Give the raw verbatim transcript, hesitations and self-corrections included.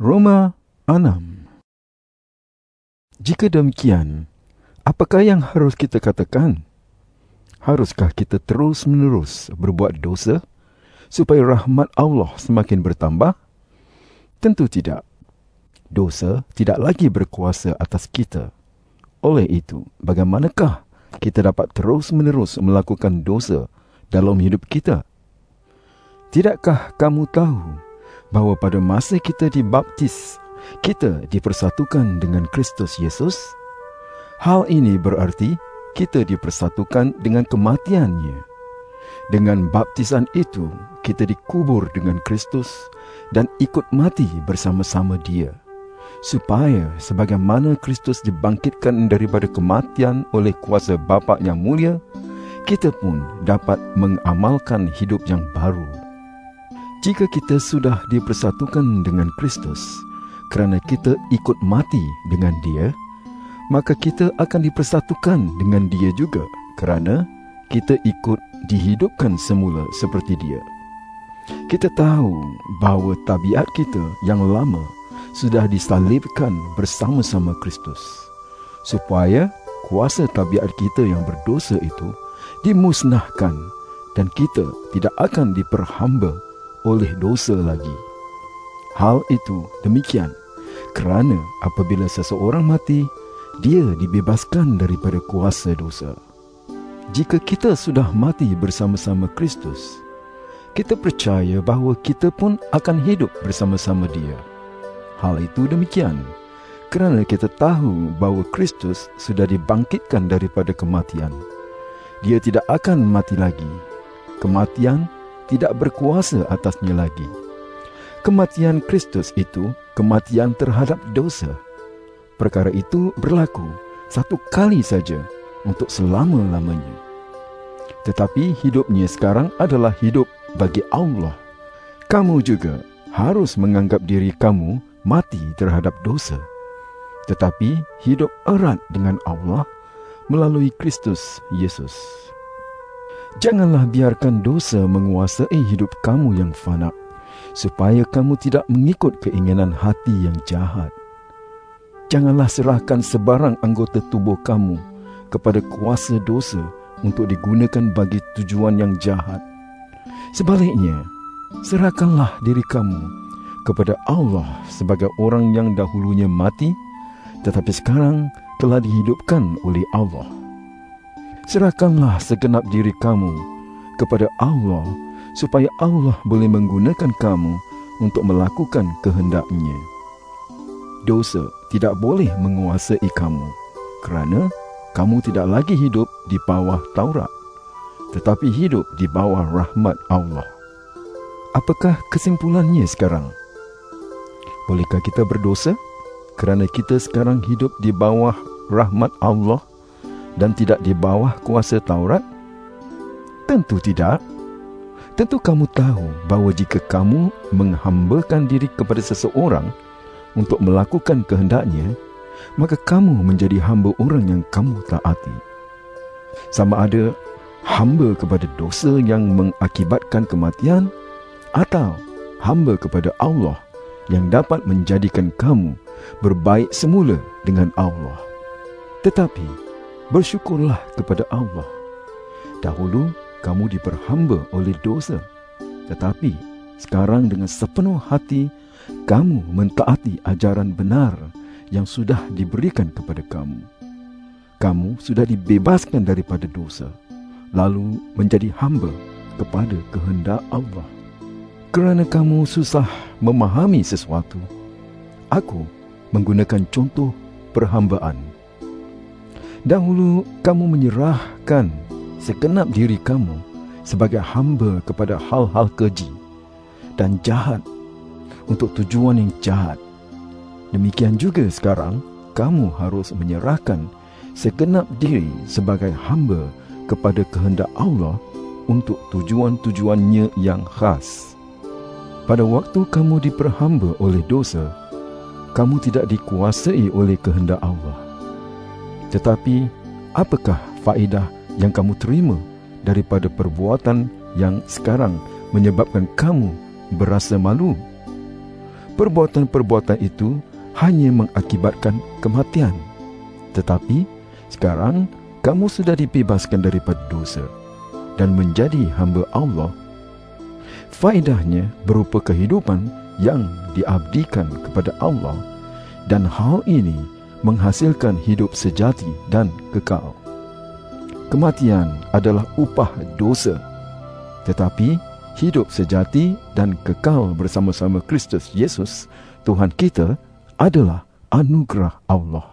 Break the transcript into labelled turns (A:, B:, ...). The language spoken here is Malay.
A: Roma enam. Jika demikian, apakah yang harus kita katakan? Haruskah kita terus-menerus berbuat dosa supaya rahmat Allah semakin bertambah? Tentu tidak. Dosa tidak lagi berkuasa atas kita. Oleh itu, bagaimanakah kita dapat terus-menerus melakukan dosa dalam hidup kita? Tidakkah kamu tahu bahawa pada masa kita dibaptis, kita dipersatukan dengan Kristus Yesus? Hal ini berarti kita dipersatukan dengan kematiannya. Dengan baptisan itu, kita dikubur dengan Kristus dan ikut mati bersama-sama Dia, supaya sebagaimana Kristus dibangkitkan daripada kematian oleh kuasa Bapa yang mulia, kita pun dapat mengamalkan hidup yang baru. Jika kita sudah dipersatukan dengan Kristus kerana kita ikut mati dengan Dia, maka kita akan dipersatukan dengan Dia juga kerana kita ikut dihidupkan semula seperti Dia. Kita tahu bahawa tabiat kita yang lama sudah disalibkan bersama-sama Kristus, supaya kuasa tabiat kita yang berdosa itu dimusnahkan dan kita tidak akan diperhamba oleh dosa lagi. Hal itu demikian kerana apabila seseorang mati, dia dibebaskan daripada kuasa dosa. Jika kita sudah mati bersama-sama Kristus, kita percaya bahawa kita pun akan hidup bersama-sama Dia. Hal itu demikian kerana kita tahu bahawa Kristus sudah dibangkitkan daripada kematian. Dia tidak akan mati lagi. Kematian tidak berkuasa atasnya lagi. Kematian Kristus itu kematian terhadap dosa. Perkara itu berlaku satu kali saja untuk selama-lamanya. Tetapi hidupnya sekarang adalah hidup bagi Allah. Kamu juga harus menganggap diri kamu mati terhadap dosa, tetapi hidup erat dengan Allah melalui Kristus Yesus. Janganlah biarkan dosa menguasai hidup kamu yang fana, supaya kamu tidak mengikut keinginan hati yang jahat. Janganlah serahkan sebarang anggota tubuh kamu kepada kuasa dosa untuk digunakan bagi tujuan yang jahat. Sebaliknya, serahkanlah diri kamu kepada Allah sebagai orang yang dahulunya mati, tetapi sekarang telah dihidupkan oleh Allah. Serahkanlah segenap diri kamu kepada Allah, supaya Allah boleh menggunakan kamu untuk melakukan kehendak-Nya. Dosa tidak boleh menguasai kamu, kerana kamu tidak lagi hidup di bawah Taurat, tetapi hidup di bawah rahmat Allah. Apakah kesimpulannya sekarang? Bolehkah kita berdosa kerana kita sekarang hidup di bawah rahmat Allah dan tidak di bawah kuasa Taurat? Tentu tidak. Tentu kamu tahu bahawa jika kamu menghambakan diri kepada seseorang untuk melakukan kehendaknya, maka kamu menjadi hamba orang yang kamu taati. Sama ada hamba kepada dosa yang mengakibatkan kematian, atau hamba kepada Allah yang dapat menjadikan kamu berbaik semula dengan Allah. Tetapi bersyukurlah kepada Allah. Dahulu kamu diperhamba oleh dosa, tetapi sekarang dengan sepenuh hati kamu mentaati ajaran benar yang sudah diberikan kepada kamu. Kamu sudah dibebaskan daripada dosa, lalu menjadi hamba kepada kehendak Allah. Kerana kamu susah memahami sesuatu, aku menggunakan contoh perhambaan. Dahulu kamu menyerahkan segenap diri kamu sebagai hamba kepada hal-hal keji dan jahat untuk tujuan yang jahat. Demikian juga sekarang kamu harus menyerahkan segenap diri sebagai hamba kepada kehendak Allah untuk tujuan-tujuannya yang khas. Pada waktu kamu diperhamba oleh dosa, kamu tidak dikuasai oleh kehendak Allah. Tetapi apakah faedah yang kamu terima daripada perbuatan yang sekarang menyebabkan kamu berasa malu? perbuatan-perbuatan itu hanya mengakibatkan kematian. Tetapi sekarang kamu sudah dibebaskan daripada dosa dan menjadi hamba Allah. Faedahnya berupa kehidupan yang diabdikan kepada Allah, dan hal ini menghasilkan hidup sejati dan kekal. Kematian adalah upah dosa, tetapi hidup sejati dan kekal bersama-sama Kristus Yesus, Tuhan kita, adalah anugerah Allah.